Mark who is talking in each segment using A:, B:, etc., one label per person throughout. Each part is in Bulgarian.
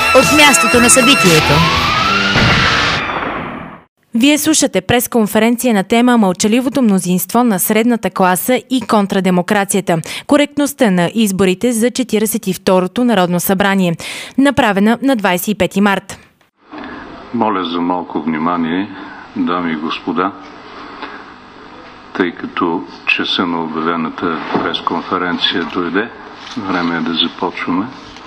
A: от мястото на събитието.
B: Вие слушате пресконференция на тема "Мълчаливото мнозинство на средната класа и контрадемокрацията. Коректността на изборите за 42-то Народно събрание", направена на 25 март.
C: Моля за малко внимание, дами и господа, тъй като часа на обявената пресконференция дойде, време е да започваме.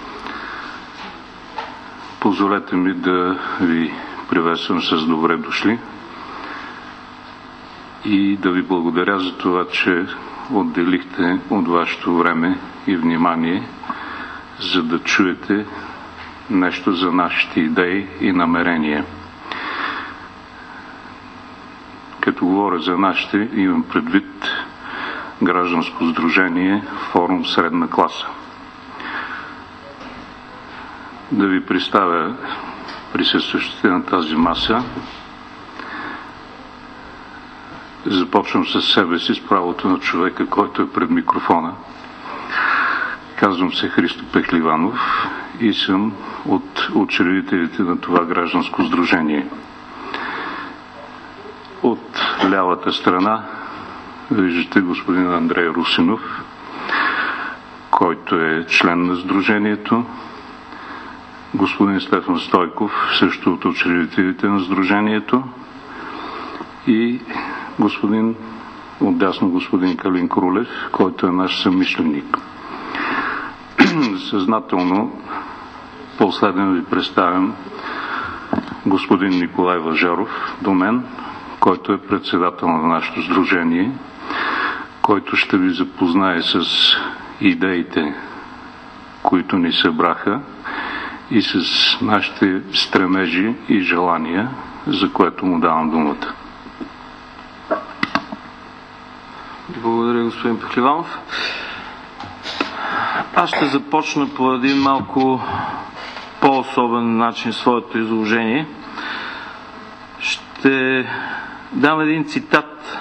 C: Позволете ми да ви приветствам с добре дошли и да ви благодаря за това, че отделихте от вашето време и внимание, за да чуете нещо за нашите идеи и намерения. Като говоря за нашите, имам предвид гражданско сдружение Форум Средна класа. Да ви представя присъстващите на тази маса. Започвам с себе си, с правото на човека, който е пред микрофона. Казвам се Христо Пехливанов и съм от учредителите на това гражданско сдружение. От лявата страна виждате господин Андрей Русинов, който е член на сдружението, господин Стефан Стойков, също от учредителите на сдружението, и отдясно господин Калин Крулев, който е наш съмишленик. Съзнателно последен ви представям господин Николай Важаров до мен, който е председател на нашето сдружение, който ще ви запознае с идеите, които ни събраха, и с нашите стремежи и желания, за което му давам думата.
D: Благодаря, господин Пехливанов. Аз ще започна по един малко по-особен начин своето изложение. Ще дам един цитат.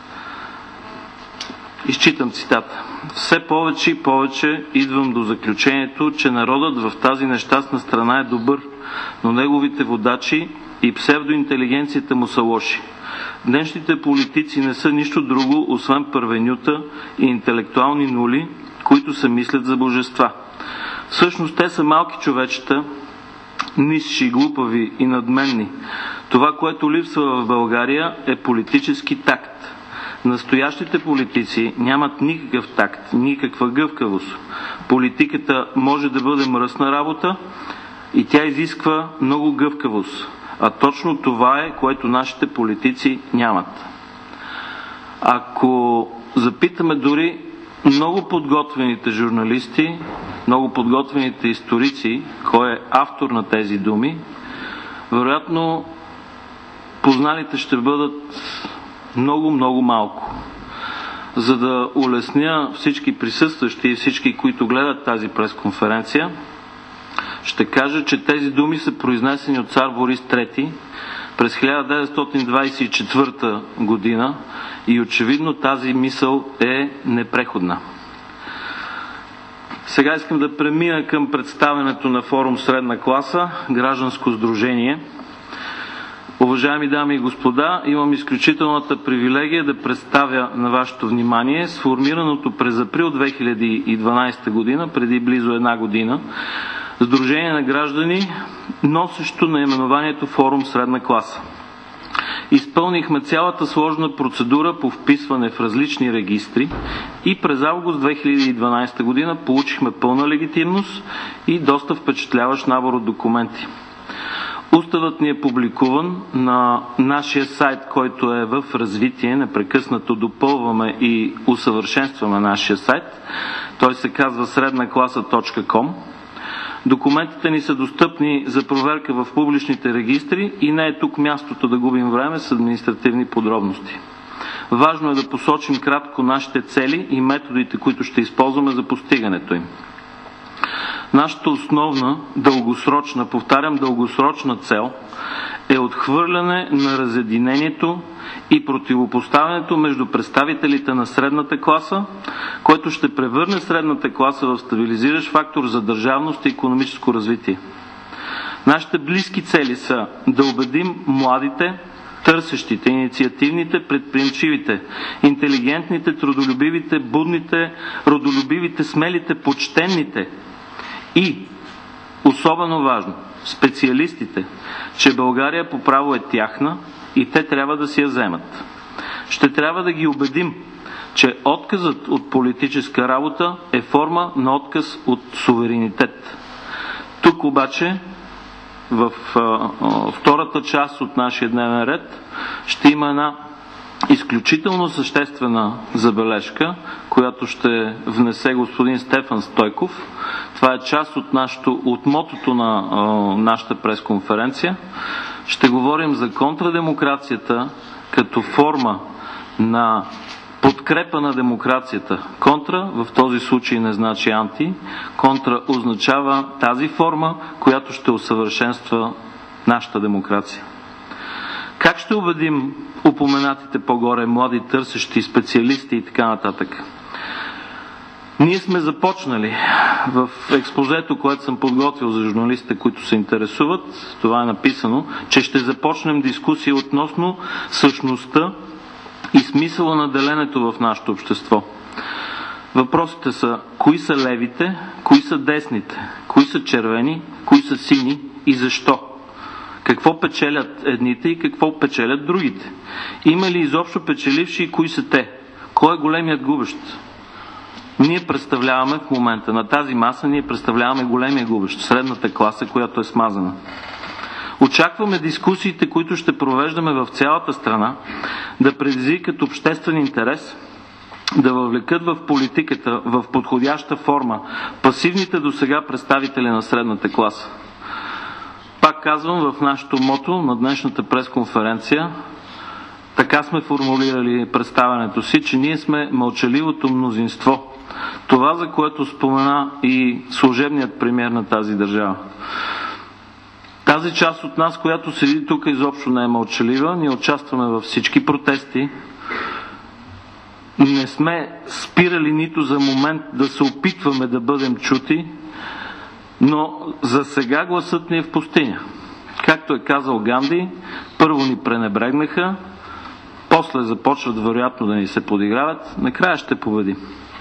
D: Изчитам цитата. Все повече и повече идвам до заключението, че народът в тази нещастна страна е добър, но неговите водачи и псевдоинтелигенцията му са лоши. Днешните политици не са нищо друго, освен първенюта и интелектуални нули, които се мислят за божества. Всъщност те са малки човечета, нисши, глупави и надменни. Това, което липсва в България, е политически такт. Настоящите политици нямат никакъв такт, никаква гъвкавост. Политиката може да бъде мръсна работа и тя изисква много гъвкавост. А точно това е, което нашите политици нямат. Ако запитаме дори много подготвените журналисти, много подготвените историци, кой е автор на тези думи, вероятно позналите ще бъдат много малко. За да улесня всички присъстващи и всички, които гледат тази пресконференция, ще кажа, че тези думи са произнесени от цар Борис III през 1924 година и очевидно тази мисъл е непреходна. Сега искам да премина към представянето на Форум Средна класа, гражданско сдружение. Уважаеми дами и господа, имам изключителната привилегия да представя на вашето внимание сформираното през април 2012 година, преди близо една година, Сдружение на граждани, носещо наименованието Форум Средна класа. Изпълнихме цялата сложна процедура по вписване в различни регистри и през август 2012 година получихме пълна легитимност и доста впечатляващ набор от документи. Уставът ни е публикуван на нашия сайт, който е в развитие. Непрекъснато допълваме и усъвършенстваме нашия сайт. Той се казва srednaklasa.com. Документите ни са достъпни за проверка в публичните регистри и не е тук мястото да губим време с административни подробности. Важно е да посочим кратко нашите цели и методите, които ще използваме за постигането им. Нашата основна, дългосрочна, повтарям, дългосрочна цел е отхвърляне на разединението и противопоставянето между представителите на средната класа, който ще превърне средната класа в стабилизиращ фактор за държавност и икономическо развитие. Нашите близки цели са да убедим младите, търсещите, инициативните, предприемчивите, интелигентните, трудолюбивите, будните, родолюбивите, смелите, почтенните и, особено важно, специалистите, че България по право е тяхна и те трябва да си я вземат. Ще трябва да ги убедим, че отказът от политическа работа е форма на отказ от суверенитет. Тук обаче, в втората част от нашия дневен ред, ще има една изключително съществена забележка, която ще внесе господин Стефан Стойков. Това е част от мотото на нашата пресконференция. Ще говорим за контрадемокрацията като форма на подкрепа на демокрацията. Контра в този случай не значи анти. Контра означава тази форма, която ще усъвършенства нашата демокрация. Как ще убедим упоменатите по-горе млади търсещи, специалисти и така нататък? Ние сме започнали в експозето, което съм подготвил за журналистите, които се интересуват. Това е написано, че ще започнем дискусия относно същността и смисъла на деленето в нашето общество. Въпросите са: кои са левите, кои са десните, кои са червени, кои са сини и защо? Какво печелят едните и какво печелят другите? Има ли изобщо печеливши и кои са те? Кой е големият губещ? Ние представляваме в момента на тази маса, ние представляваме големия губещ, средната класа, която е смазана. Очакваме дискусиите, които ще провеждаме в цялата страна, да предизвикат обществен интерес, да въвлекат в политиката в подходяща форма пасивните досега представители на средната класа. Пак казвам, в нашето мото на днешната пресконференция, така сме формулирали представянето си, че ние сме мълчаливото мнозинство. Това, за което спомена и служебният премиер на тази държава. Тази част от нас, която седи тук, изобщо не е мълчалива. Ние участваме във всички протести. Не сме спирали нито за момент да се опитваме да бъдем чути, но за сега гласът ни е в пустиня. Както е казал Ганди, първо ни пренебрегнаха, после започват вероятно да ни се подиграват, накрая ще победим.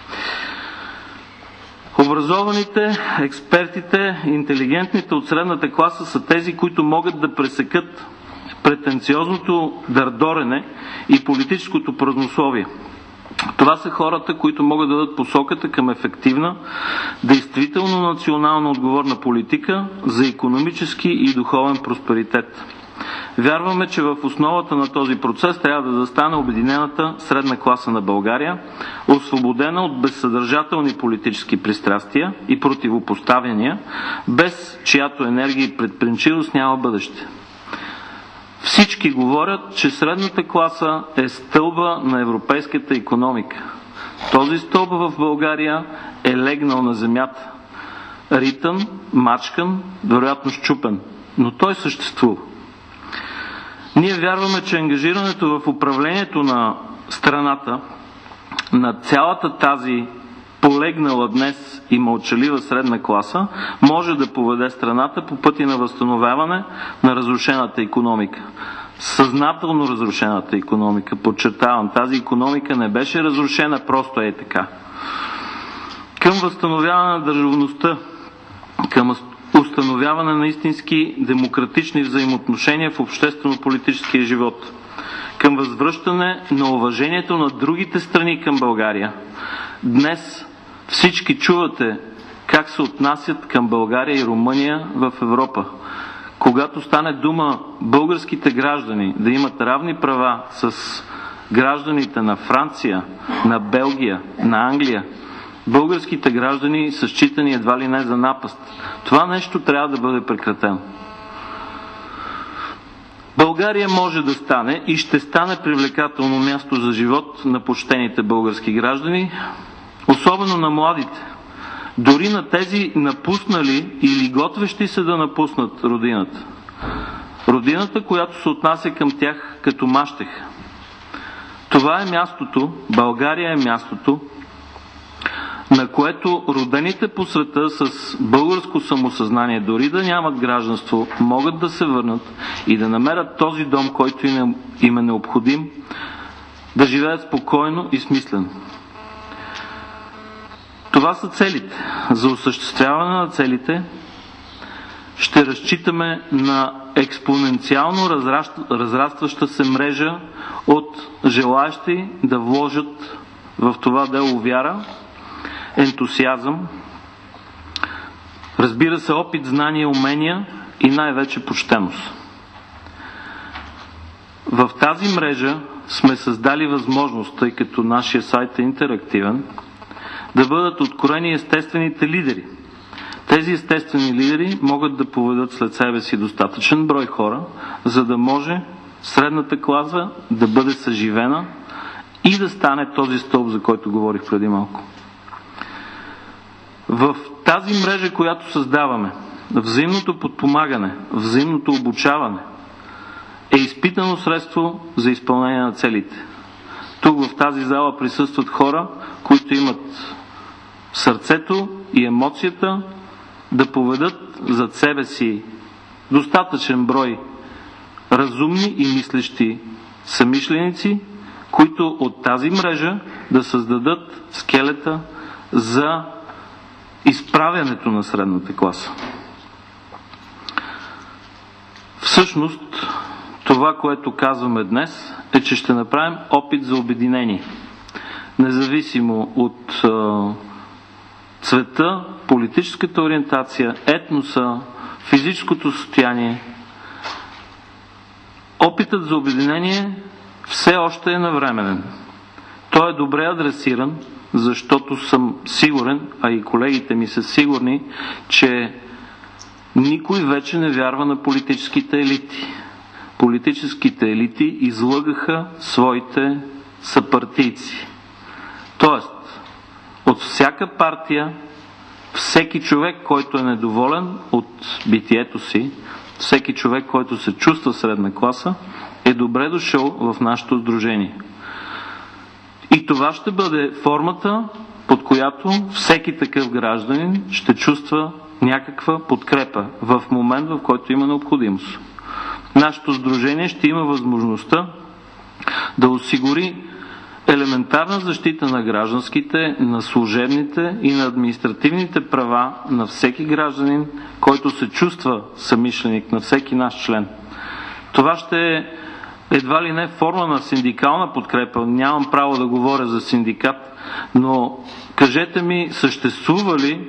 D: Образованите, експертите, интелигентните от средната класа са тези, които могат да пресекат претенциозното дърдорене и политическото празнословие. Това са хората, които могат да дадат посоката към ефективна, действително национално отговорна политика за икономически и духовен просперитет. Вярваме, че в основата на този процес трябва да застане обединената средна класа на България, освободена от безсъдържателни политически пристрастия и противопоставяния, без чиято енергия и предприемчивост няма бъдеще. Всички говорят, че средната класа е стълба на европейската икономика. Този стълб в България е легнал на земята. Ритън, мачкан, вероятно счупен, но той съществува. Ние вярваме, че ангажирането в управлението на страната, на цялата тази полегнала днес и мълчалива средна класа, може да поведе страната по пъти на възстановяване на разрушената икономика. Съзнателно разрушената икономика, подчертавам, тази икономика не беше разрушена просто е така. Към възстановяване на държавността, към установяване на истински демократични взаимоотношения в обществено-политическия живот, към възвръщане на уважението на другите страни към България. Днес всички чувате как се отнасят към България и Румъния в Европа. Когато стане дума българските граждани да имат равни права с гражданите на Франция, на Белгия, на Англия, българските граждани са считани едва ли не за напаст. Това нещо трябва да бъде прекратено. България може да стане и ще стане привлекателно място за живот на почтените български граждани, особено на младите, дори на тези напуснали или готвещи се да напуснат родината. Родината, която се отнася към тях като мащех. Това е мястото, България е мястото на което родените по света с българско самосъзнание, дори да нямат гражданство, могат да се върнат и да намерят този дом, който им е необходим, да живеят спокойно и смислено. Това са целите. За осъществяване на целите ще разчитаме на експоненциално разрастваща се мрежа от желаящи да вложат в това дело вяра, ентусиазъм, разбира се, опит, знания, умения и най-вече почтеност. В тази мрежа сме създали възможност, тъй като нашия сайт е интерактивен, да бъдат откроени естествените лидери. Тези естествени лидери могат да поведат след себе си достатъчен брой хора, за да може средната класа да бъде съживена и да стане този стълб, за който говорих преди малко. В тази мрежа, която създаваме, взаимното подпомагане, взаимното обучаване е изпитано средство за изпълнение на целите. Тук в тази зала присъстват хора, които имат сърцето и емоцията да поведат зад себе си достатъчен брой разумни и мислещи съмишленици, които от тази мрежа да създадат скелета за изправянето на средната класа. Всъщност, това, което казваме днес, е, че ще направим опит за обединение. Независимо от цвета, политическата ориентация, етноса, физическото състояние, опитът за обединение все още е навременен. Той е добре адресиран, защото съм сигурен, а и колегите ми са сигурни, че никой вече не вярва на политическите елити. Политическите елити излъгаха своите съпартийци. Тоест, от всяка партия, всеки човек, който е недоволен от битието си, всеки човек, който се чувства средна класа, е добре дошъл в нашето сдружение. И това ще бъде формата, под която всеки такъв гражданин ще чувства някаква подкрепа в момент, в който има необходимост. Нашето сдружение ще има възможността да осигури елементарна защита на гражданските, на служебните и на административните права на всеки гражданин, който се чувства съмишленик, на всеки наш член. Това ще е едва ли не форма на синдикална подкрепа. Нямам право да говоря за синдикат, но кажете ми, съществува ли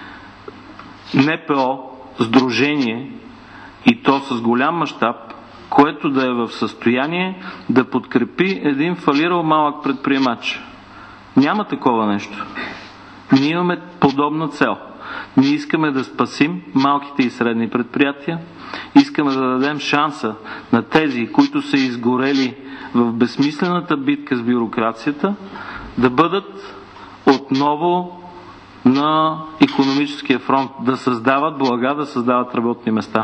D: НПО, сдружение, и то с голям мащаб, което да е в състояние да подкрепи един фалирал малък предприемач? Няма такова нещо. Ние имаме подобна цел. Ние искаме да спасим малките и средни предприятия, искаме да дадем шанса на тези, които са изгорели в безсмислената битка с бюрокрацията, да бъдат отново на икономическия фронт, да създават блага, да създават работни места.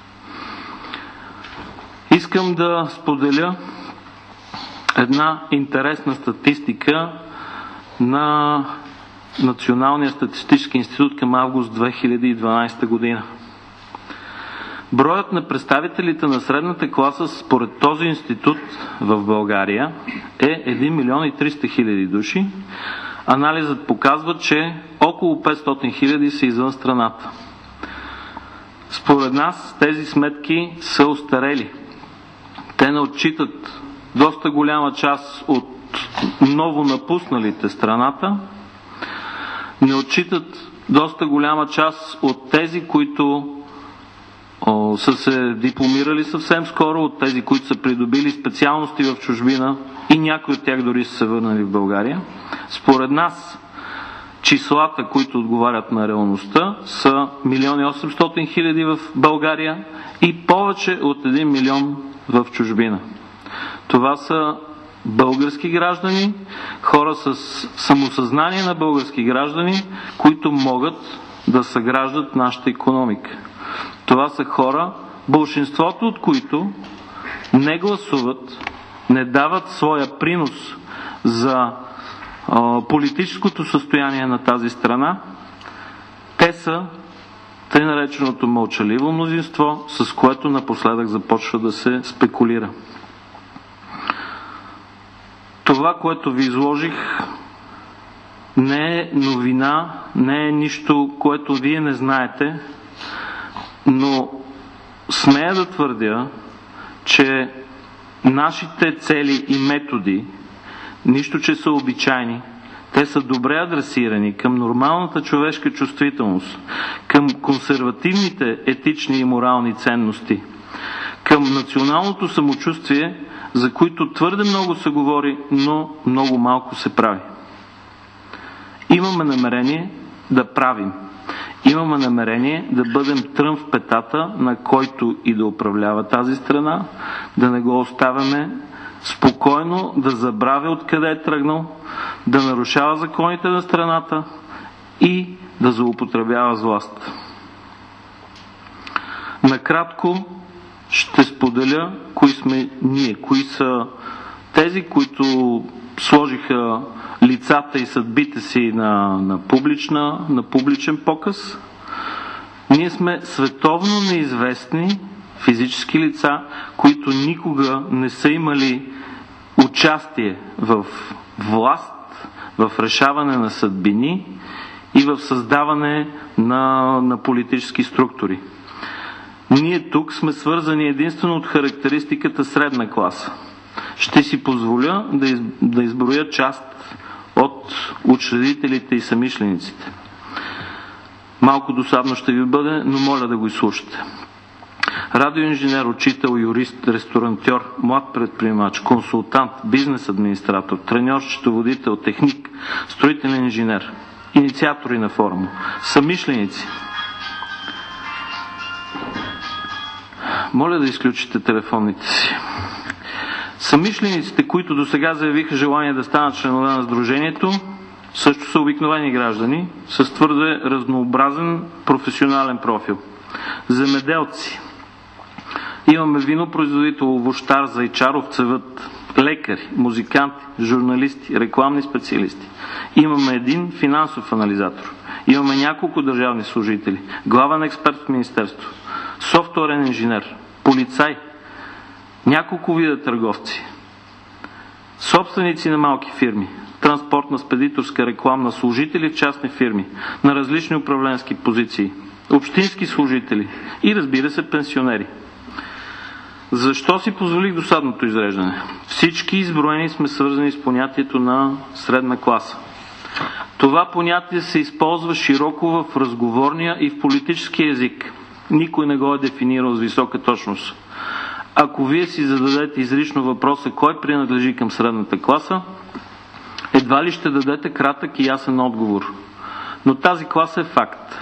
D: Искам да споделя една интересна статистика на Националния статистически институт към август 2012 година. Броят на представителите на средната класа според този институт в България е 1 милион и 300 хиляди души. Анализът показва, че около 500 хиляди са извън страната. Според нас тези сметки са остарели. Те не отчитат доста голяма част от ново напусналите страната, не отчитат доста голяма част от тези, които са се дипломирали съвсем скоро, от тези, които са придобили специалности в чужбина и някои от тях дори са се върнали в България. Според нас числата, които отговарят на реалността, са 1 800 000 в България и повече от 1 милион в чужбина. Това са български граждани, хора с самосъзнание на български граждани, които могат да съграждат нашата икономика. Това са хора, болшинството от които не гласуват, не дават своя принос за политическото състояние на тази страна, те са тъй нареченото мълчаливо мнозинство, с което напоследък започва да се спекулира. Това, което ви изложих, не е новина, не е нищо, което вие не знаете, но смея да твърдя, че нашите цели и методи, нищо, че са обичайни, те са добре адресирани към нормалната човешка чувствителност, към консервативните етични и морални ценности, към националното самочувствие, за които твърде много се говори, но много малко се прави. Имаме намерение да правим. Имаме намерение да бъдем трън в петата на който и да управлява тази страна, да не го оставяме спокойно да забравя откъде е тръгнал, да нарушава законите на страната и да злоупотребява с власт. Накратко ще споделя кои сме ние, кои са тези, които сложиха лицата и съдбите си на публичен показ. Ние сме световно неизвестни физически лица, които никога не са имали участие в власт, в решаване на съдбини и в създаване на политически структури. Ние тук сме свързани единствено от характеристиката средна класа. Ще си позволя да изброя част от учредителите и самишлениците. Малко досадно ще ви бъде, но моля да го изслушате. Радиоинженер, учител, юрист, ресторантьор, млад предприемач, консултант, бизнес администратор, треньор, счетоводител, техник, строителен инженер, инициатори на форума, самишленици. Моля да изключите телефонните си. Самишлениците, които досега заявиха желание да станат членове на сдружението, също са обикновени граждани с твърде разнообразен професионален профил. Земеделци. Имаме винопроизводител, овощар, зайчар, овцевъд, лекари, музиканти, журналисти, рекламни специалисти. Имаме един финансов анализатор. Имаме няколко държавни служители, главен експерт в министерство, софтуерен инженер, полицай, няколко вида търговци, собственици на малки фирми, транспортна, спедиторска, рекламна, служители в частни фирми, на различни управленски позиции, общински служители и, разбира се, пенсионери. Защо си позволих досадното изреждане? Всички изброени сме свързани с понятието на средна класа. Това понятие се използва широко в разговорния и в политическия език. Никой не го е дефинирал с висока точност. Ако вие си зададете изрично въпроса кой принадлежи към средната класа, едва ли ще дадете кратък и ясен отговор. Но тази класа е факт.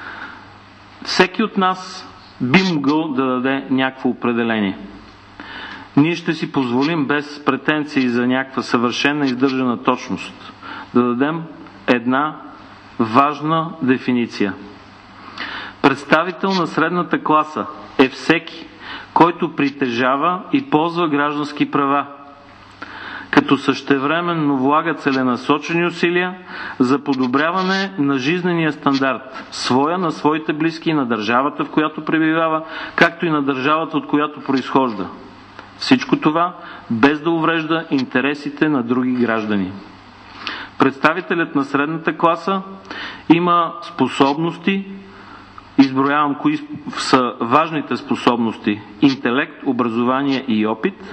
D: Всеки от нас би могъл да даде някакво определение. Ние ще си позволим без претенции за някаква съвършена издържана точност да дадем една важна дефиниция. Представител на средната класа е всеки, който притежава и ползва граждански права, като същевременно влага целенасочени усилия за подобряване на жизнения стандарт, своя, на своите близки и на държавата, в която пребивава, както и на държавата, от която произхожда. Всичко това без да уврежда интересите на други граждани. Представителят на средната класа има способности, изброявам кои са важните способности: интелект, образование и опит.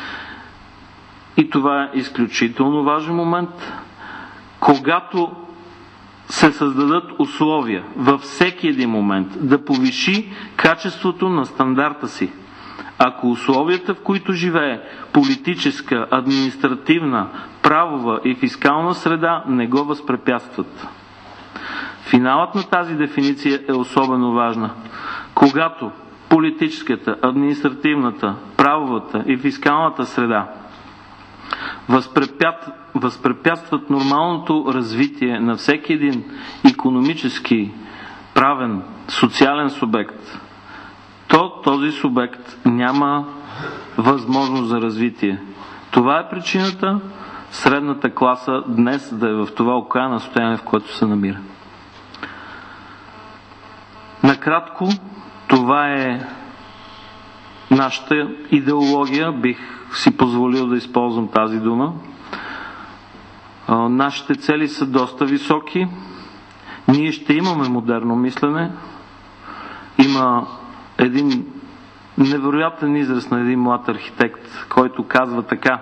D: И това е изключително важен момент, когато се създадат условия във всеки един момент да повиши качеството на стандарта си. Ако условията, в които живее политическа, административна, правова и фискална среда, не го възпрепятстват. Финалът на тази дефиниция е особено важна. Когато политическата, административната, правовата и фискалната среда възпрепятстват нормалното развитие на всеки един икономически, правен, социален субект, то този субект няма възможност за развитие. Това е причината средната класа днес да е в това окаяно състояние, в което се намира. Накратко, това е нашата идеология, бих си позволил да използвам тази дума. Нашите цели са доста високи. Ние ще имаме модерно мислене. Има един невероятен израз на един млад архитект, който казва така: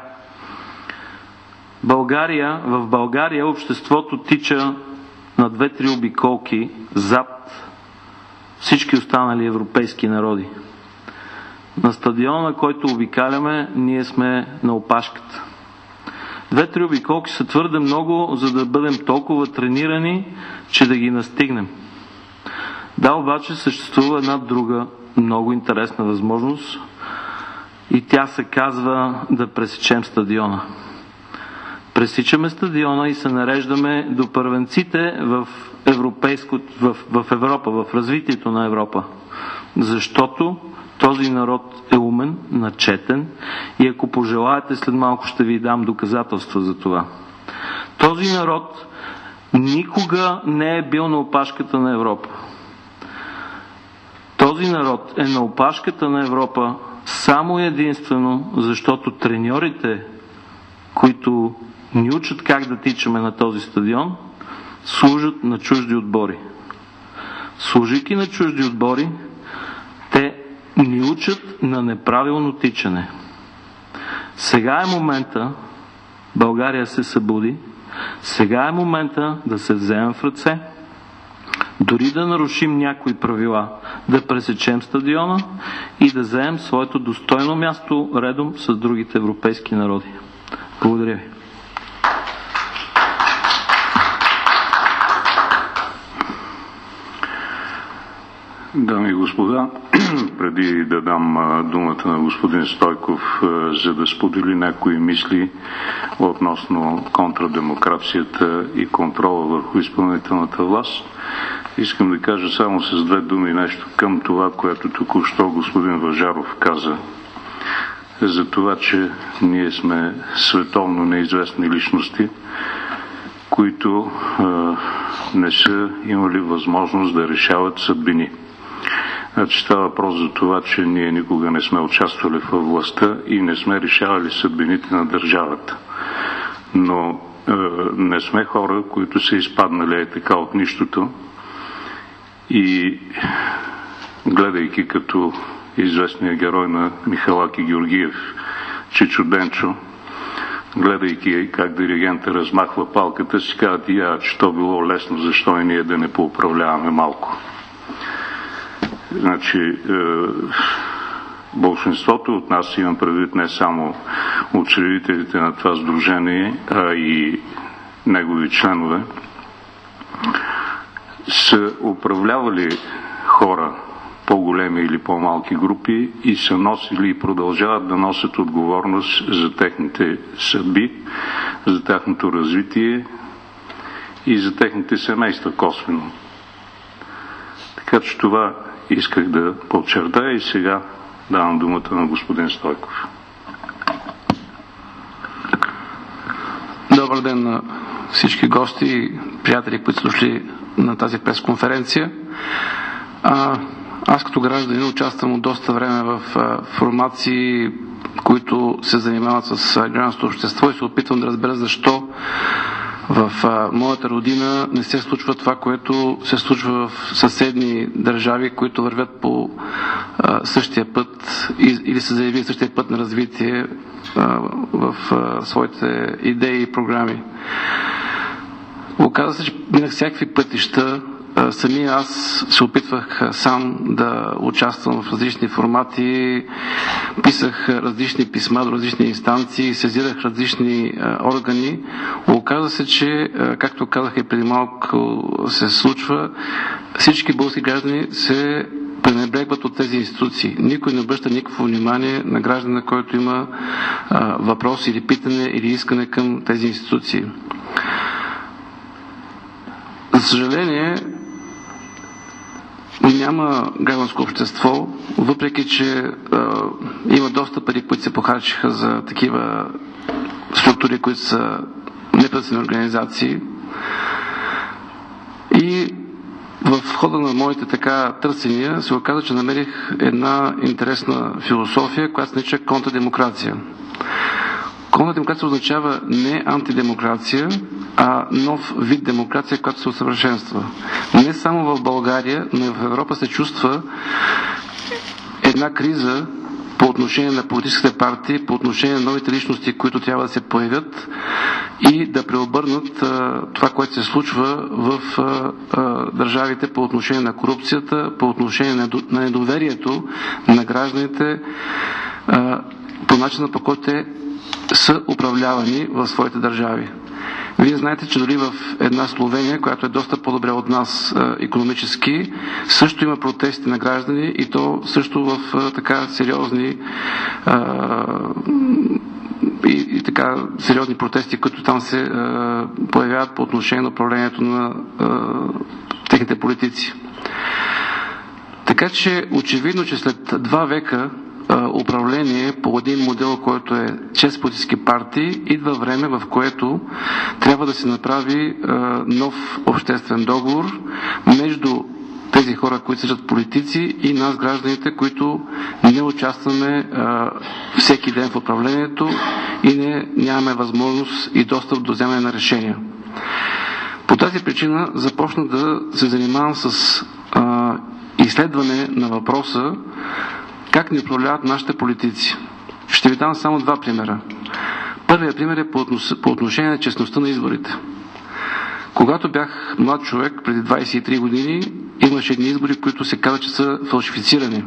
D: в България обществото тича на 2-3 обиколки зад всички останали европейски народи. На стадиона, който обикаляме, ние сме на опашката. 2-3 обиколки са твърде много, за да бъдем толкова тренирани, че да ги настигнем. Да, обаче съществува една друга много интересна възможност и тя се казва да пресечем стадиона. Пресичаме стадиона и се нареждаме до първенците в Европа, в развитието на Европа. Защото този народ е умен, начетен и ако пожелаете, след малко ще ви дам доказателства за това. Този народ никога не е бил на опашката на Европа. Този народ е на опашката на Европа само единствено, защото треньорите, които ни учат как да тичаме на този стадион, служат на чужди отбори. Служейки на чужди отбори, те ни учат на неправилно тичане. Сега е момента България се събуди, сега е момента да се вземем в ръце, дори да нарушим някои правила, да пресечем стадиона и да вземем своето достойно място редом с другите европейски народи. Благодаря ви.
C: Дами и господа, преди да дам думата на господин Стойков, за да сподели някои мисли относно контрадемокрацията и контрола върху изпълнителната власт, искам да кажа само с 2 думи нещо към това, което току-що господин Въжаров каза. За това, че ние сме световно неизвестни личности, които не са имали възможност да решават съдбини. Значи става въпрос за това, че ние никога не сме участвали във властта и не сме решавали съдбините на държавата. Но не сме хора, които са изпаднали така от нищото и гледайки като известния герой на Михалаки Георгиев, Чичо Денчо, гледайки как диригента размахва палката, си казват че то било лесно, защо и ние да не поуправляваме малко. Значи, болшинството от нас, имам предвид не само учредителите на това сдружение, а и негови членове, са управлявали хора, по-големи или по-малки групи, и са носили и продължават да носят отговорност за техните съдби, за тяхното развитие и за техните семейства косвено. Така че това исках да подчертая и сега давам думата на господин Стойков.
E: Добър ден на всички гости и приятели, които са дошли на тази пресконференция. Аз като гражданин участвам от доста време в формации, които се занимават с гражданското общество, и се опитвам да разбера защо в моята родина не се случва това, което се случва в съседни държави, които вървят по същия път или са заявили същия път на развитие в своите идеи и програми. Оказва се, че минах всякакви пътища. Самия аз се опитвах сам да участвам в различни формати, писах различни писма до различни инстанции, сезирах различни органи. Оказва се, че, както казах и преди малко се случва, всички български граждани се пренебрегват от тези институции. Никой не обръща никакво внимание на гражданина, който има въпрос или питане или искане към тези институции. За съжаление, няма гражданско общество, въпреки че има доста пари, които се похарчиха за такива структури, които са неправителствени организации. И в хода на моите търсения се оказа, че намерих една интересна философия, която се нарича контрадемокрация. Контрадемокрация означава не антидемокрация, а нов вид демокрация, която се усъвършенства. Не само в България, но и в Европа се чувства една криза по отношение на политическите партии, по отношение на новите личности, които трябва да се появят и да преобърнат това, което се случва в държавите по отношение на корупцията, по отношение на недоверието на гражданите, по начина, по който те са управлявани в своите държави. Вие знаете, че дори в една Словения, която е доста по-добре от нас икономически, също има протести на граждани и то също в сериозни и сериозни протести, които там се появяват по отношение на управлението на техните политици. Така че очевидно, че след 2 века управление по един модел, който е чрез политически партии, идва време, в което трябва да се направи нов обществен договор между тези хора, които съжат политици, и нас, гражданите, които не участваме всеки ден в управлението и нямаме възможност и достъп до вземане на решения. По тази причина започна да се занимавам с изследване на въпроса как ни управляват нашите политици. Ще ви дам само 2 примера. Първият пример е по отношение на честността на изборите. Когато бях млад човек, преди 23 години, имаше едни избори, които се казва, че са фалшифицирани.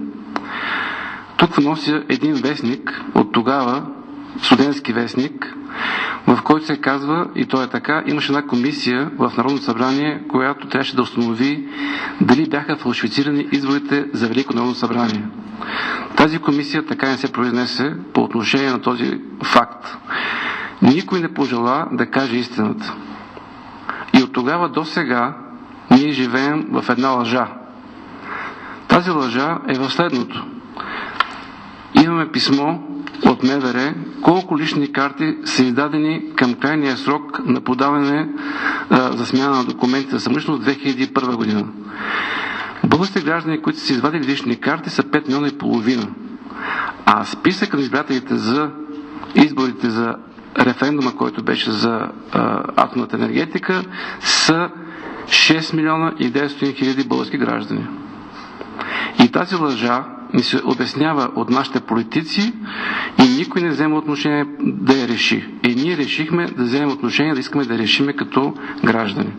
E: Тук внося един вестник от тогава, студентски вестник, в който се казва, и то е така, имаше една комисия в Народното събрание, която трябваше да установи дали бяха фалшифицирани изборите за Велико Народно събрание. Тази комисия така не се произнесе по отношение на този факт. Никой не пожела да каже истината. И от тогава до сега ние живеем в една лъжа. Тази лъжа е в следното. Имаме писмо от МВР, колко лични карти са издадени към крайния срок на подаване за смяна на документите за самоличност 2001 година. Българските граждани, които са извадили лични карти, са 5,5 милиона. А списък на избирателите за изборите за референдума, който беше за атомната енергетика, са 6 милиона и 900 хиляди български граждани. И тази лъжа ни се обяснява от нашите политици и никой не взема отношение да я реши. И ние решихме да вземем отношение, да искаме да решиме като граждани.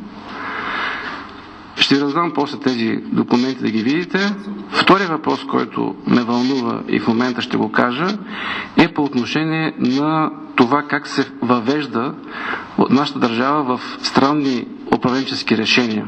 E: Ще ви раздам после тези документи да ги видите. Вторият въпрос, който ме вълнува и в момента ще го кажа, е по отношение на това как се въвежда от нашата държава в странни управленчески решения.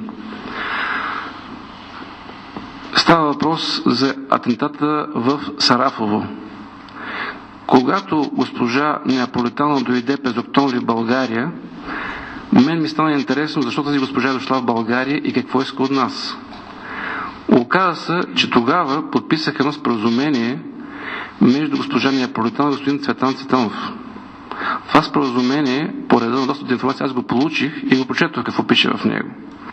E: Става въпрос за атентата в Сарафово. Когато госпожа Неаполитано дойде през октомври в България, мен ми стана интересно защо тази госпожа е дошла в България и какво иска от нас. Оказа се, че тогава подписах едно споразумение между госпожа Неаполитано и господин Цветан Цветанов. Това споразумение, по реда на достъп до информация, аз го получих и го прочетох какво пише в него.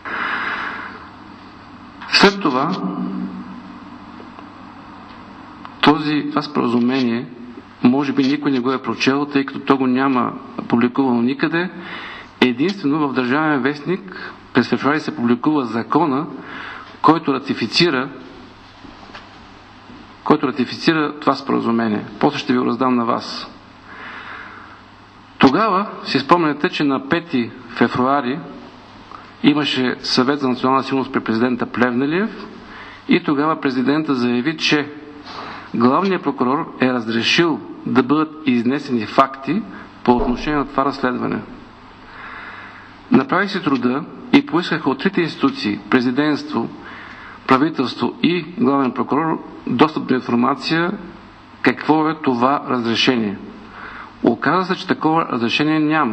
E: След това това споразумение, може би никой не го е прочел, тъй като то го няма публикувано никъде. Единствено в Държавен вестник през февруари се публикува закона, който ратифицира това споразумение. После ще ви го раздам на вас. Тогава си спомняте, че на 5 февруари имаше съвет за национална сигурност при президента Плевнелиев и тогава президента заяви, че главният прокурор е разрешил да бъдат изнесени факти по отношение на това разследване. Направих си труда и поискаха от 3 институции, президентство, правителство и главен прокурор, достъп до информация какво е това разрешение. Оказа се, че такова разрешение няма.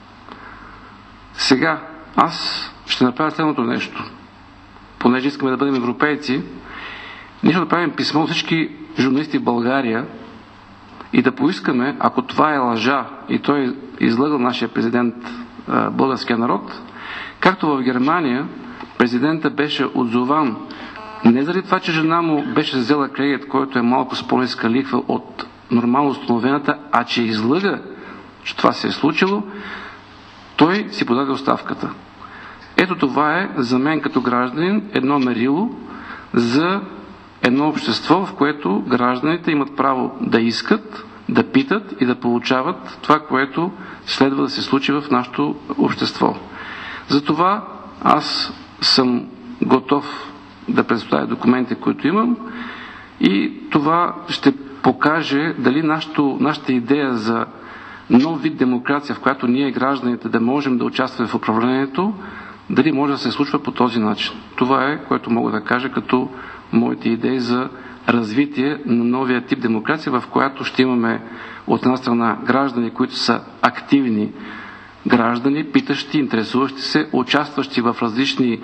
E: Сега аз ще направя следното нещо. Понеже искаме да бъдем европейци, ние ще направим писмо от всички журналисти в България и да поискаме, ако това е лъжа и той излъгал нашия президент, българския народ, както в Германия президента беше отзован не заради това, че жена му беше взела кредит, който е малко с по-ниска лихва от нормално установената, а че излъга, че това се е случило, той си подаде оставката. Ето това е за мен като гражданин едно мерило за едно общество, в което гражданите имат право да искат, да питат и да получават това, което следва да се случи в нашето общество. Затова аз съм готов да представя документите, които имам, и това ще покаже дали нашата идея за нов вид демокрация, в която ние гражданите да можем да участваме в управлението, дали може да се случва по този начин. Това е, което мога да кажа като моите идеи за развитие на новия тип демокрация, в която ще имаме от една страна граждани, които са активни граждани, питащи, интересуващи се, участващи в различни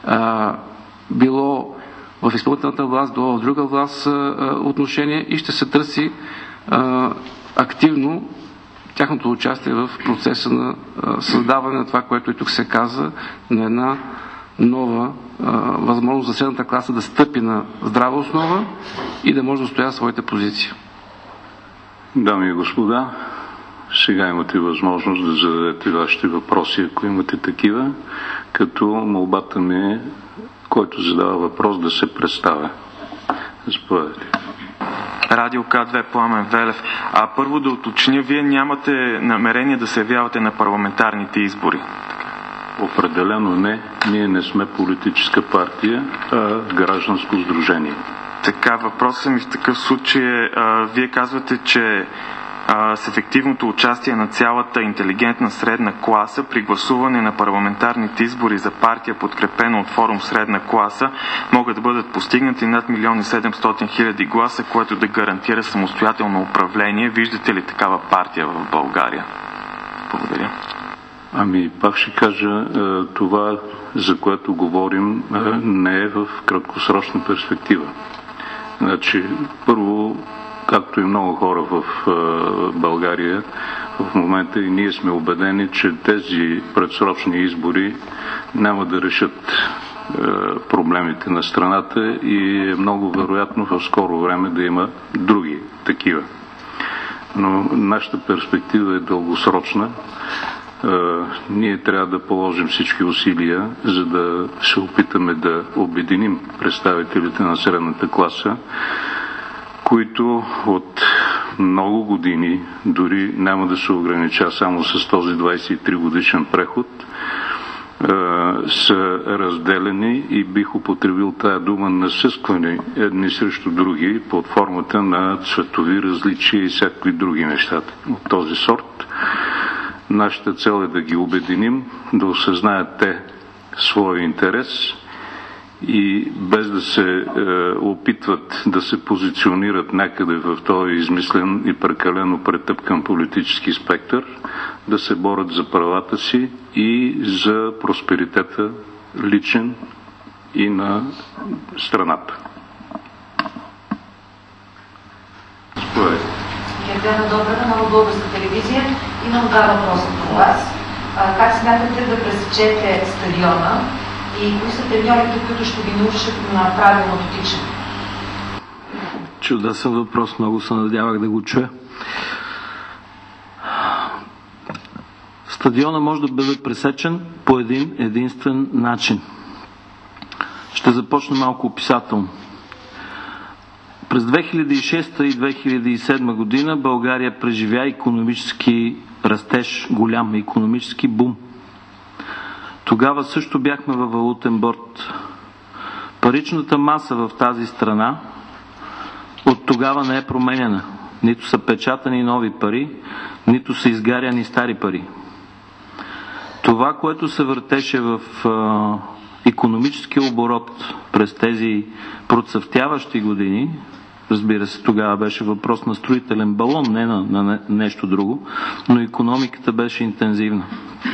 E: било в изпълнителната власт, било в друга власт отношения, и ще се търси активно тяхното участие в процеса на създаване на това, което и тук се каза, на една нова възможност за средната класа да стъпи на здрава основа и да може да устоя своите позиции.
C: Дами и господа, сега имате възможност да зададете вашите въпроси, ако имате такива, като молбата ми е, който задава въпрос, да се представя. Заповядайте.
F: Радио К2, Пламен Велев. Първо да уточня, вие нямате намерение да се явявате на парламентарните избори?
C: Определено не. Ние не сме политическа партия, а гражданско сдружение.
F: Така, въпросът ми в такъв случай е, вие казвате, че с ефективното участие на цялата интелигентна средна класа при гласуване на парламентарните избори за партия, подкрепена от форум средна класа, могат да бъдат постигнати над 1 700 000 гласа, което да гарантира самостоятелно управление. Виждате ли такава партия в България? Благодаря.
C: Пак ще кажа, това, за което говорим, не е в краткосрочна перспектива. Значи, първо, както и много хора в България, в момента и ние сме убедени, че тези предсрочни избори няма да решат проблемите на страната и е много вероятно в скоро време да има други такива. Но нашата перспектива е дългосрочна. Ние трябва да положим всички усилия, за да се опитаме да обединим представителите на средната класа, които от много години, дори няма да се огранича само с този 23 годишен преход, са разделени и бих употребил тая дума насъсквани едни срещу други под формата на цветови различия и всякакви други неща от този сорт. Нашата цел е да ги обединим, да осъзнаят те своя интерес и без да се опитват да се позиционират някъде в този измислен и прекалено претъпкан политически спектър, да се борят за правата си и за просперитета личен и на страната.
G: Гергана Добрева, Нова българска телевизия. Имам два въпроса към вас. Как смятате да пресечете стадиона и кои са треньорите, които ще ви научат на правилното тичане?
D: Чудесен въпрос, много се надявах да го чуя. Стадиона може да бъде пресечен по един единствен начин. Ще започна малко описателно. През 2006 и 2007 година България преживя икономически растеж, голям икономически бум. Тогава също бяхме във валутен борд. Паричната маса в тази страна от тогава не е променена. Нито са печатани нови пари, нито са изгаряни стари пари. Това, което се въртеше в икономическия оборот през тези процъфтяващи години, разбира се, тогава беше въпрос на строителен балон, не на нещо друго, но икономиката беше интензивна.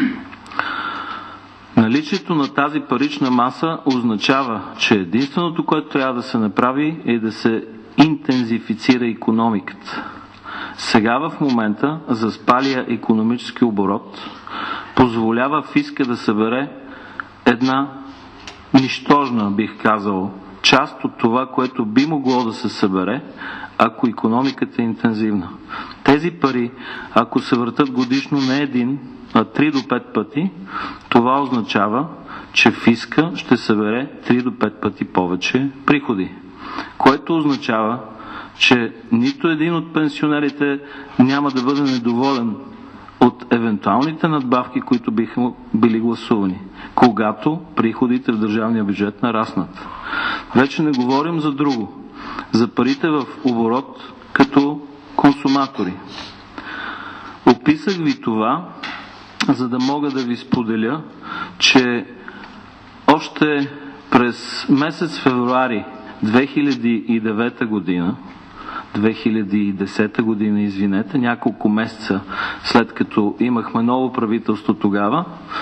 D: Наличието на тази парична маса означава, че единственото, което трябва да се направи, е да се интензифицира икономиката. Сега в момента заспалия икономически оборот позволява фиска да събере една нищожна, бих казал, част от това, което би могло да се събере, ако икономиката е интензивна. Тези пари, ако се въртат годишно не един, а 3 до 5 пъти, това означава, че фиска ще събере 3 до 5 пъти повече приходи. Което означава, че нито един от пенсионерите няма да бъде недоволен от евентуалните надбавки, които биха били гласувани, когато приходите в държавния бюджет нараснат. Вече не говорим за друго. За парите в оборот като консуматори. Описах ви това, за да мога да ви споделя, че още през месец февруари 2009 година, 2010 година, извинете, няколко месеца след като имахме ново правителство тогава,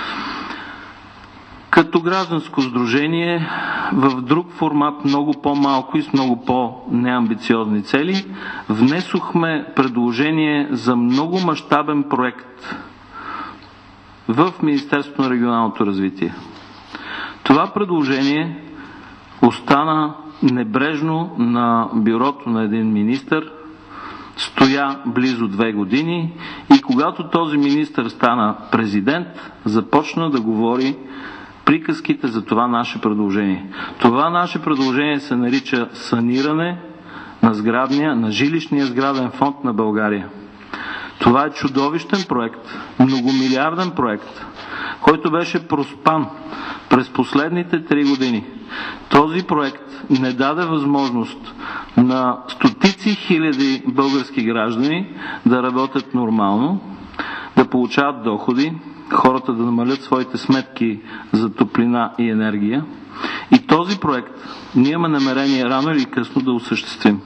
D: като гражданско сдружение в друг формат, много по-малко и с много по-неамбициозни цели, внесохме предложение за много мащабен проект в Министерството на регионалното развитие. Това предложение остана небрежно на бюрото на един министър, стоя близо 2 години и когато този министър стана президент, започна да говори приказките за това наше предложение. Това наше предложение се нарича саниране на жилищния сграден фонд на България. Това е чудовищен проект, многомилиарден проект, който беше проспан през последните 3 години. Този проект не даде възможност на стотици хиляди български граждани да работят нормално, да получават доходи, хората да намалят своите сметки за топлина и енергия. И този проект ние имаме намерение рано или късно да осъществим.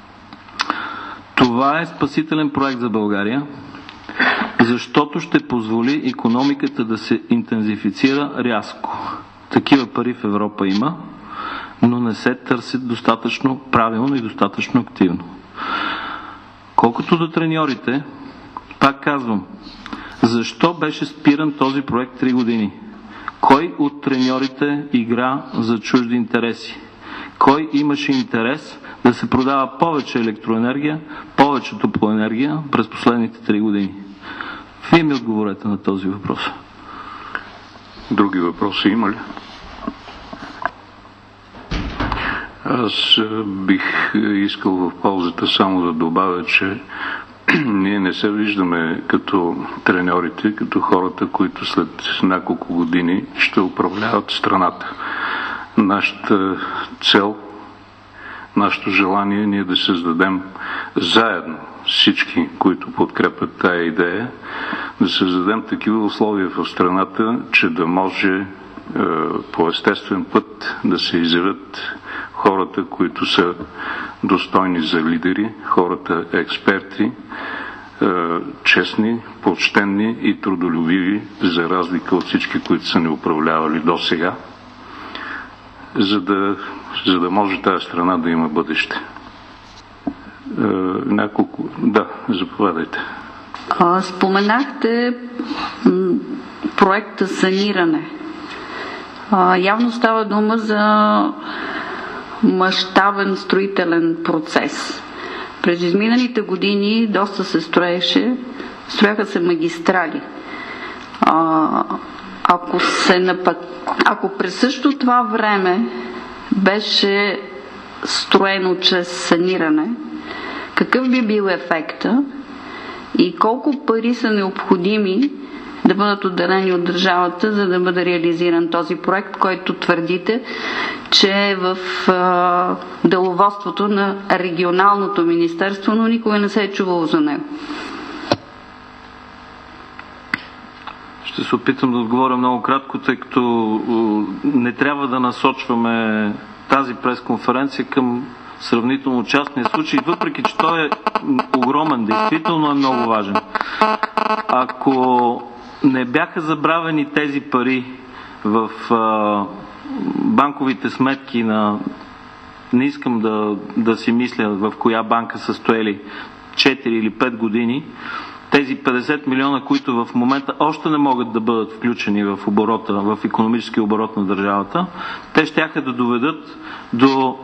D: Това е спасителен проект за България, защото ще позволи икономиката да се интензифицира рязко. Такива пари в Европа има, но не се търсят достатъчно правилно и достатъчно активно. Колкото до треньорите, пак казвам, защо беше спиран този проект 3 години? Кой от треньорите игра за чужди интереси? Кой имаше интерес да се продава повече електроенергия, повече топлоенергия през последните 3 години? Вие ми отговорете на този въпрос.
C: Други въпроси има ли? Аз бих искал в ползата само да добавя, че ние не се виждаме като треньорите, като хората, които след няколко години ще управляват страната. Нашата цел, нашето желание е ние да създадем заедно всички, които подкрепят тая идея, да създадем такива условия в страната, че да може по естествен път да се изявят хората, които са достойни за лидери, хората експерти, честни, почтенни и трудолюбиви, за разлика от всички, които са ни управлявали до сега, за да може тази страна да има бъдеще. Да, заповядайте.
H: Споменахте проекта саниране. Явно става дума за мащабен строителен процес. През изминалите години доста се строяха се магистрали. Ако през същото това време беше строено чрез саниране, какъв би бил ефекта и колко пари са необходими да бъдат отделени от държавата, за да бъде реализиран този проект, който твърдите, че е в деловодството на регионалното министерство, но никога не се е чувало за него?
D: Ще се опитам да отговоря много кратко, тъй като не трябва да насочваме тази пресконференция към сравнително частния случай, въпреки че той е огромен, действително е много важен. Ако не бяха забравени тези пари в банковите сметки на... Не искам да си мисля в коя банка са стоели 4 или 5 години тези 50 милиона, които в момента още не могат да бъдат включени в оборота, в икономически оборот на държавата, те щяха да доведат до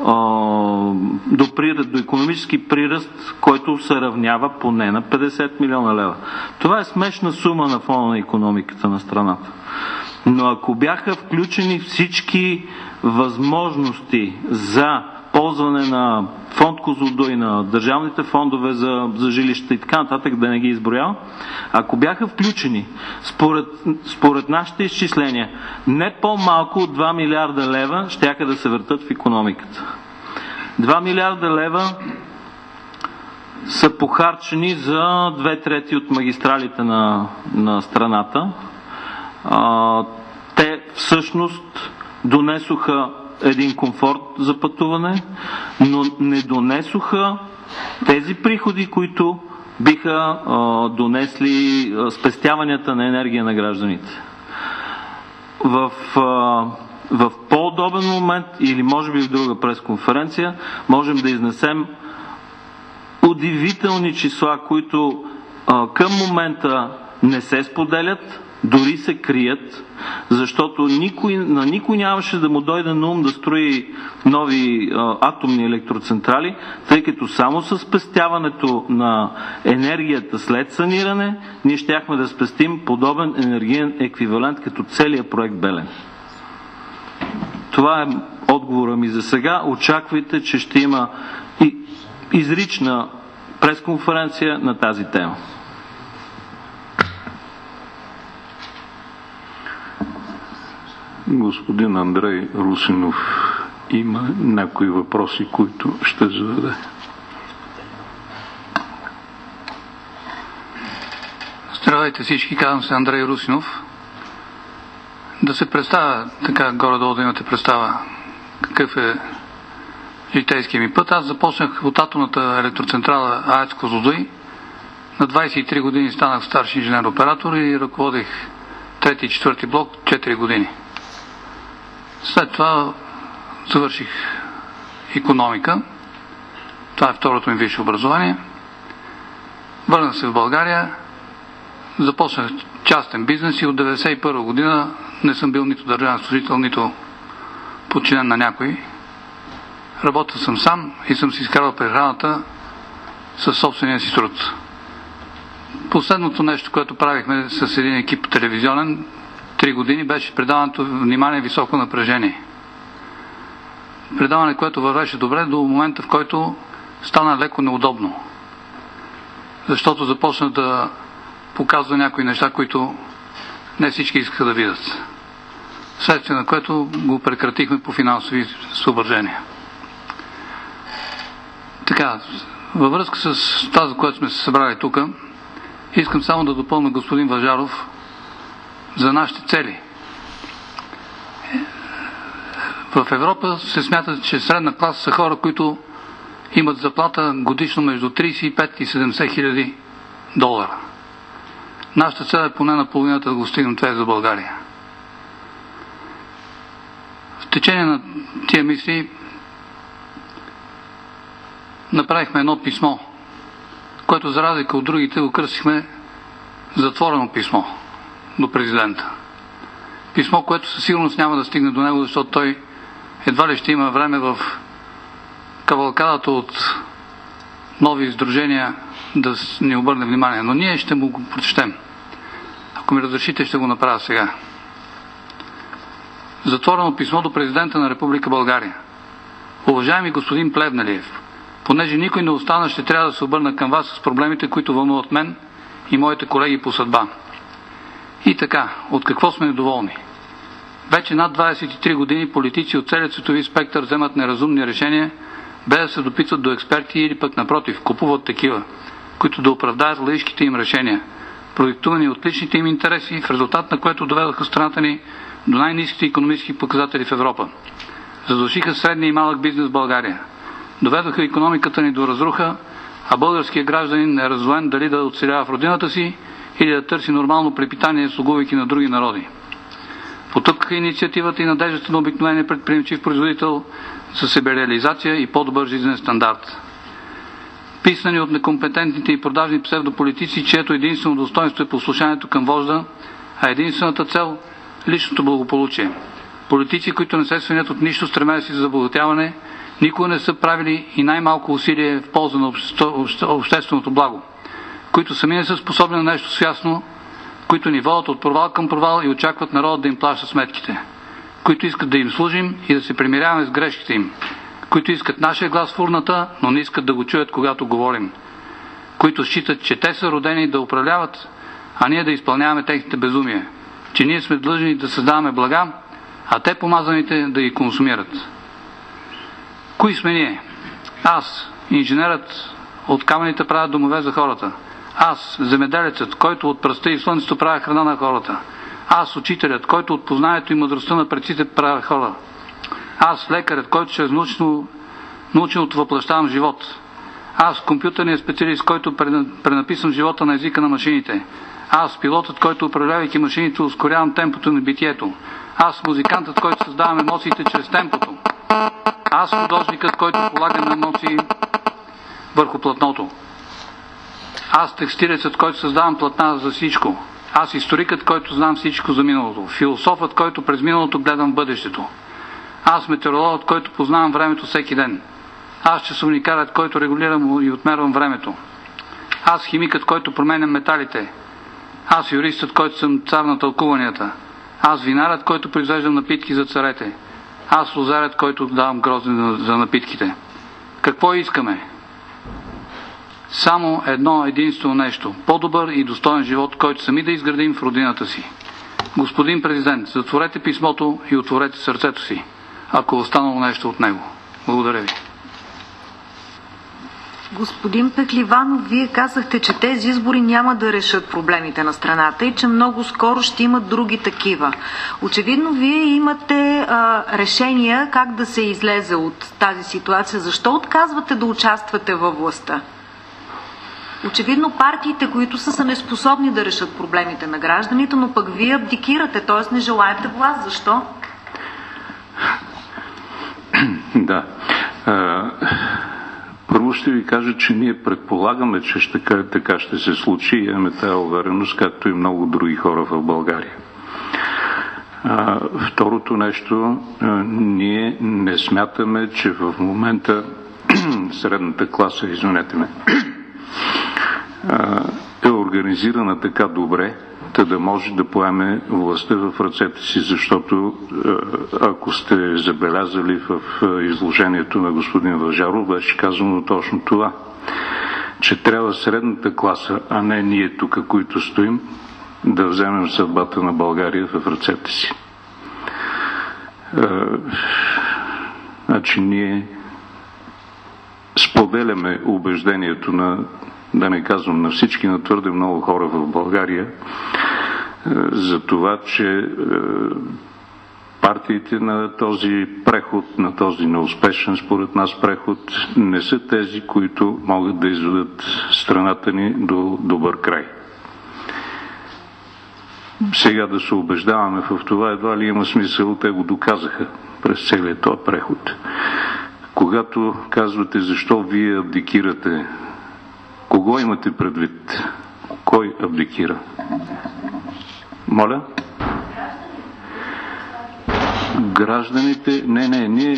D: икономически приръст, който се равнява поне на 50 милиона лева. Това е смешна сума на фона на икономиката на страната. Но ако бяха включени всички възможности за ползване на фонд Козлодуй, на държавните фондове за жилища и така нататък, да не ги изброявам, ако бяха включени според нашите изчисления, не по-малко от 2 милиарда лева щяха да се въртат в икономиката. 2 милиарда лева са похарчени за 2/3 от магистралите на страната. Те всъщност донесоха един комфорт за пътуване, но не донесоха тези приходи, които биха донесли спестяванията на енергия на гражданите. В по-удобен момент или може би в друга пресконференция можем да изнесем удивителни числа, които към момента не се споделят, дори се крият, защото на никой нямаше да му дойде на ум да строи нови атомни електроцентрали, тъй като само с спестяването на енергията след саниране ние щяхме да спестим подобен енергиен еквивалент като целия проект Белене. Това е отговора ми за сега. Очаквайте, че ще има и изрична пресконференция на тази тема.
C: Господин Андрей Русинов има някои въпроси, които ще зададе.
I: Здравейте всички, казвам се Андрей Русинов. Да се представя, така горе-долу да имате представа какъв е житейския ми път. Аз започнах от атомната електроцентрала АЕЦ Козлодуй. На 23 години станах старши инженер-оператор и ръководих 3 и 4 блок 4 години. След това завърших икономика. Това е второто ми висше образование. Върнах се в България. Започнах частен бизнес и от 1991 година не съм бил нито държавен служител, нито подчинен на някой. Работил съм сам и съм си изкарвал прехраната със собствения си труд. Последното нещо, което правихме с един екип телевизионен 3 години, беше предаването внимание високо напрежение. Предаване, което вървеше добре до момента, в който стана леко неудобно. Защото започна да показва някои неща, които не всички искаха да видят. Следствие на което го прекратихме по финансови съображения. Така, във връзка с тази, за която сме се събрали тук, искам само да допълня господин Въжаров за нашите цели. В Европа се смята, че средна класа са хора, които имат заплата годишно между 35 и 70 хиляди долара. Нашата цел е поне на половината да го стигнем това за България. В течение на тия мисли направихме едно писмо, което за разлика от другите го кръстихме затворено писмо до президента. Писмо, което със сигурност няма да стигне до него, защото той едва ли ще има време в кавалкадата от нови издружения да ни обърне внимание. Но ние ще му го прочетем. Ако ми разрешите, ще го направя сега. Затворено писмо до президента на Република България. Уважаеми господин Плевнелиев, понеже никой не остана, ще трябва да се обърна към вас с проблемите, които вълнуват мен и моите колеги по съдба. И така, от какво сме недоволни? Вече над 23 години политици от целият светови спектър вземат неразумни решения, без да се допитват до експерти или пък напротив, купуват такива, които да оправдаят лаишките им решения, продиктувани от личните им интереси, в резултат на което доведоха страната ни до най-ниските икономически показатели в Европа. Задушиха средния и малък бизнес в България. Доведоха икономиката ни до разруха, а българският гражданин е раздвоен дали да оцелява в родината си или да търси нормално препитание, слугувайки на други народи. Потъпкаха инициативата и надеждата на обикновения предприемчив производител за себереализация и по-добър жизнен стандарт. писани от некомпетентните и продажни псевдополитици, чието единствено достоинство е послушанието към вожда, а единствената цел – личното благополучие. Политици, които не се свинят от нищо, стремят си за забогатяване, никога не са правили и най-малко усилие в полза на общественото благо, които сами не са способни на нещо свясно, които ни водят от провал към провал и очакват народът да им плаща сметките, които искат да им служим и да се примиряваме с грешките им, които искат нашия глас в урната, но не искат да го чуят, когато говорим, които считат, че те са родени да управляват, а ние да изпълняваме техните безумия, че ние сме длъжни да създаваме блага, а те помазаните да ги консумират. Кои сме ние? Аз, инженерът, от камъните правя домове за хората. Аз, земеделецът, който от пръста и слънцето правя храна на хората. Аз, учителят, който от познанието и мъдростта на предците правя хора. Аз, лекарят, който чрез наученото въплъщавам живот. Аз, компютърният специалист, който пренаписвам живота на езика на машините. Аз, пилотът, който управлявайки машините ускорявам темпото на битието. Аз, музикантът, който създавам емоциите чрез темпото. Аз, художникът, който полагам емоции върху платното. Аз, текстилецът, който създавам платна за всичко. Аз, историкът, който знам всичко за миналото. Философът, който през миналото гледам бъдещето. Аз, метеорологът, който познавам времето всеки ден. Аз, часовникарът, който регулирам и отмервам времето. Аз, химикът, който променям металите. Аз, юристът, който съм цар на тълкуванията. Аз, винарът, който произвеждам напитки за царете. Аз, лозарят, който давам грозди за напитките. Какво искаме? Само едно единствено нещо. По-добър и достоен живот, който сами да изградим в родината си. Господин президент, затворете писмото и отворете сърцето си, ако е останало нещо от него. Благодаря ви.
J: Господин Пехливанов, вие казахте, че тези избори няма да решат проблемите на страната и че много скоро ще имат други такива. Очевидно, вие имате решения как да се излезе от тази ситуация. Защо отказвате да участвате във властта? Очевидно партиите, които са неспособни да решат проблемите на гражданите, но пък вие абдикирате, т.е. не желаете власт. Защо?
C: Да. Първо ще ви кажа, че ние предполагаме, че така ще се случи и имаме тази увереност, както и много други хора в България. Второто нещо, ние не смятаме, че в момента средната класа, извинете ме, е организирана така добре, да може да поеме властта в ръцете си, защото ако сте забелязали в изложението на господин Въжаров, беше казано точно това, че трябва средната класа, а не ние тук, които стоим, да вземем съдбата на България в ръцете си. Значи ние споделяме убеждението на, да не казвам на всички, на твърде много хора в България, за това, че партиите на този преход, на този неуспешен според нас преход, не са тези, които могат да изведат страната ни до добър край. Сега да се убеждаваме в това, едва ли има смисъл, те го доказаха през целия този преход. Когато казвате защо вие абдикирате, кого имате предвид? Кой абдикира? Моля? Гражданите? Не, ние...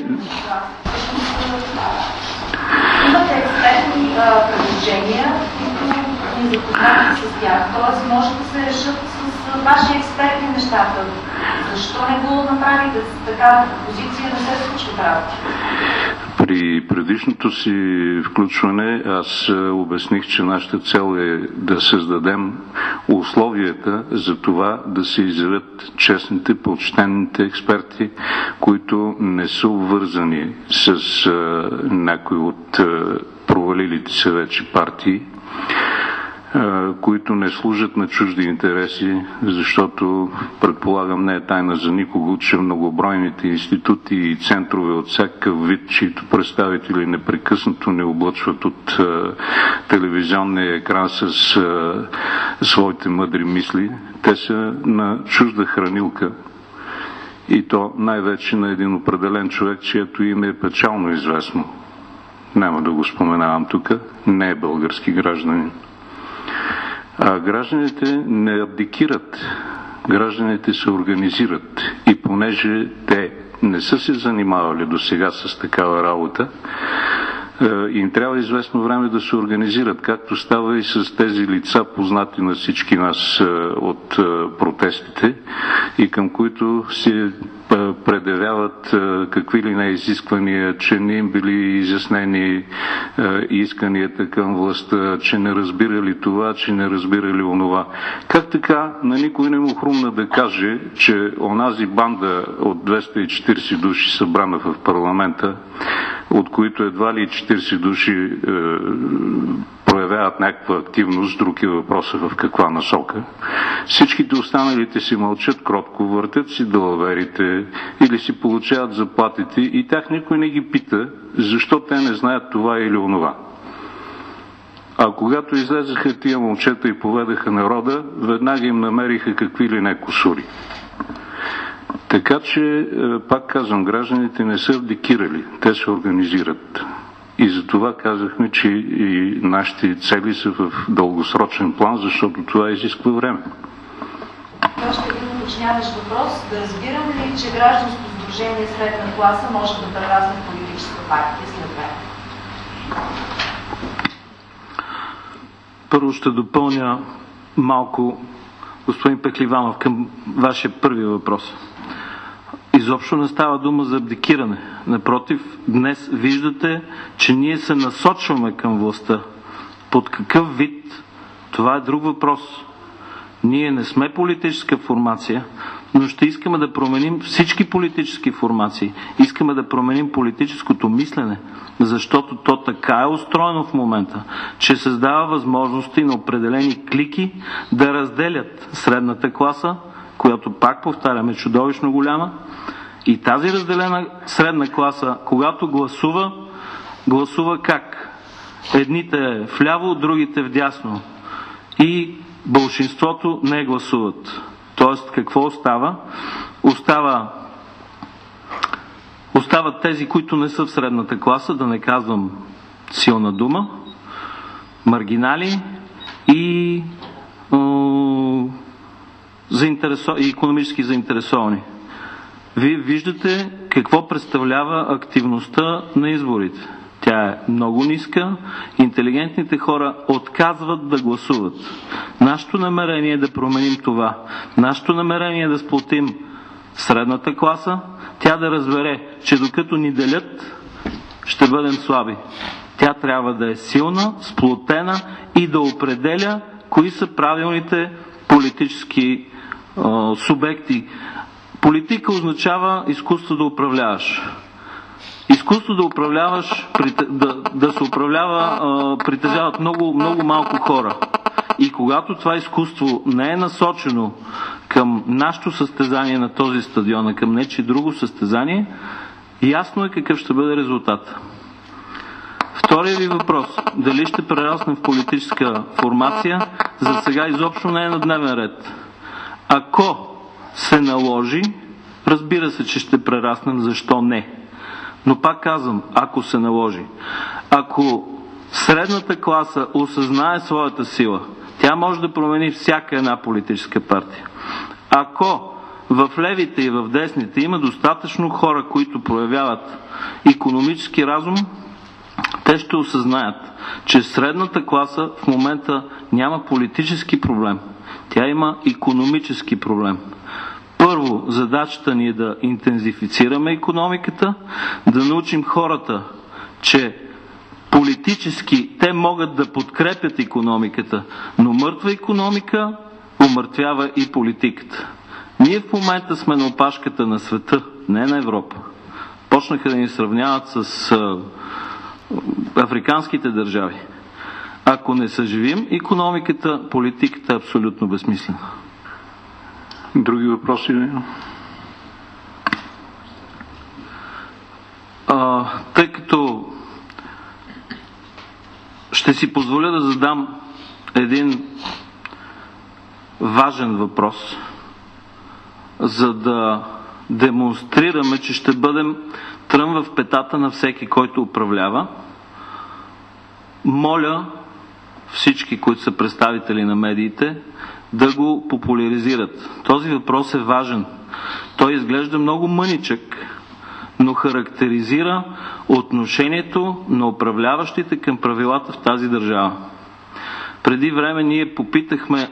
G: Имате експертни предложения, които ни запознавате с тях. Тоест може да се решат с ваши експертни нещата. Защо не го направите с такава позиция, не се случва работа?
C: При предишното си включване аз обясних, че нашата цел е да създадем условията за това да се изявят честните, почтените експерти, които не са обвързани с някои от провалилите се вече партии, които не служат на чужди интереси, защото предполагам не е тайна за никого, че многобройните институти и центрове от всякакъв вид, чието представители непрекъснато не облъчват от телевизионния екран с своите мъдри мисли, те са на чужда хранилка. И то най-вече на един определен човек, чието име е печално известно. няма да го споменавам тук, не е български гражданин. Гражданите не абдикират, гражданите се организират и понеже те не са се занимавали до сега с такава работа, им трябва известно време да се организират, както става и с тези лица, познати на всички нас от протестите и към които се предявяват какви ли не изисквания, че не им били изяснени исканията към властта, че не разбирали това, че не разбирали онова. Как така на никой не му хрумна да каже, че онази банда от 240 души събрана в парламента, от които едва ли 40 души проявяват някаква активност, друг е въпроса в каква насока. Всичките останалите си мълчат кротко, въртят си далаверите или си получават заплатите и тях никой не ги пита, защо те не знаят това или онова. А когато излезаха тия момчета и поведаха народа, веднага им намериха какви ли не кусури. Така че, пак казвам, гражданите не са абдикирали, те се организират. И за това казахме, че и нашите цели са в дългосрочен план, защото това изисква време.
G: Още един уточняващ въпрос. Да разбирам ли, че гражданско сдружение средна класа може да прерасне в политическа партия след време?
D: Първо ще допълня малко, господин Пехливанов, към вашия първи въпрос. Изобщо не става дума за абдикиране. Напротив, днес виждате, че ние се насочваме към властта. Под какъв вид? Това е друг въпрос. Ние не сме политическа формация, но ще искаме да променим всички политически формации. Искаме да променим политическото мислене, защото то така е устроено в момента, че създава възможности на определени клики да разделят средната класа, която, пак повтаряме, чудовищно голяма. И тази разделена средна класа, когато гласува как? Едните вляво, другите вдясно. И болшинството не гласуват. Тоест, какво остава? Остават тези, които не са в средната класа, да не казвам силна дума, маргинали и икономически заинтересовани. Вие виждате какво представлява активността на изборите. Тя е много ниска, интелигентните хора отказват да гласуват. Нашето намерение е да променим това. Нашето намерение е да сплотим средната класа, тя да разбере, че докато ни делят, ще бъдем слаби. Тя трябва да е силна, сплотена и да определя кои са правилните политически субекти. Политика означава изкуство да управляваш. Изкуство да управляваш, да се управлява, притежават много, много малко хора. И когато това изкуство не е насочено към нашето състезание на този стадион, а към нечие друго състезание, ясно е какъв ще бъде резултат. Втория ви въпрос, дали ще прераснем в политическа формация, за сега изобщо не е на дневен ред. Ако се наложи, разбира се, че ще прераснем, защо не. Но пак казвам, ако се наложи. Ако средната класа осъзнае своята сила, тя може да промени всяка една политическа партия. Ако в левите и в десните има достатъчно хора, които проявяват икономически разум, те ще осъзнаят, че средната класа в момента няма политически проблем. Тя има икономически проблем. Първо, задачата ни е да интензифицираме икономиката, да научим хората, че политически те могат да подкрепят икономиката, но мъртва икономика умъртвява и политиката. Ние в момента сме на опашката на света, не на Европа. Почнаха да ни сравняват с африканските държави. Ако не съживим икономиката, политиката е абсолютно безсмислена.
C: Други въпроси ли?
D: Тъй като ще си позволя да задам един важен въпрос, за да демонстрираме, че ще бъдем трън в петата на всеки, който управлява, моля всички, които са представители на медиите, да го популяризират. Този въпрос е важен. Той изглежда много мъничък, но характеризира отношението на управляващите към правилата в тази държава. Преди време ние попитахме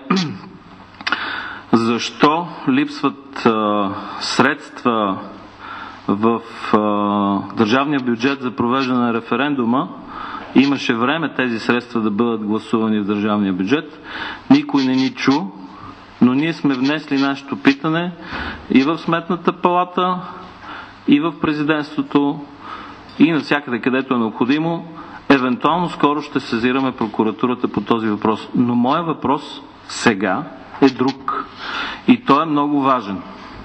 D: защо липсват средства в държавния бюджет за провеждане на референдума. Имаше време тези средства да бъдат гласувани в държавния бюджет. Никой не ни чу, но ние сме внесли нашето питане и в Сметната палата, и в президентството, и навсякъде, където е необходимо. Евентуално скоро ще сезираме прокуратурата по този въпрос. Но моят въпрос сега е друг. И той е много важен.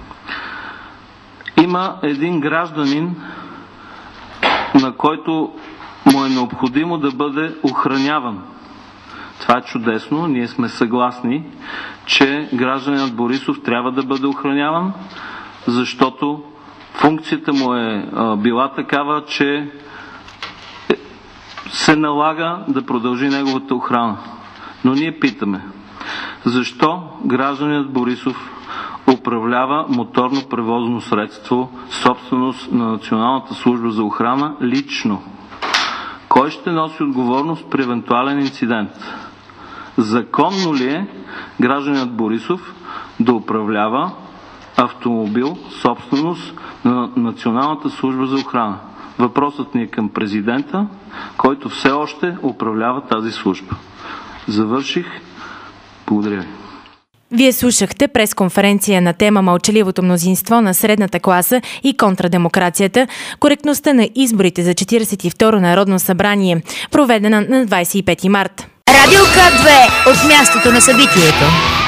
D: Има един гражданин, на който му е необходимо да бъде охраняван. Това е чудесно. Ние сме съгласни, че гражданинът Борисов трябва да бъде охраняван, защото функцията му е била такава, че се налага да продължи неговата охрана. Но ние питаме, защо гражданинът Борисов управлява моторно превозно средство, собственост на Националната служба за охрана лично? Кой ще носи отговорност при евентуален инцидент? Законно ли е гражданинът Борисов да управлява автомобил, собственост на Националната служба за охрана? Въпросът ни е към президента, който все още управлява тази служба. Завърших. Благодаря ви.
B: Вие слушахте пресконференция на тема мълчаливото мнозинство на средната класа и контрадемокрацията, коректността на изборите за 42-ро Народно събрание, проведена на 25 март.
A: Радио К2 от мястото на събитието.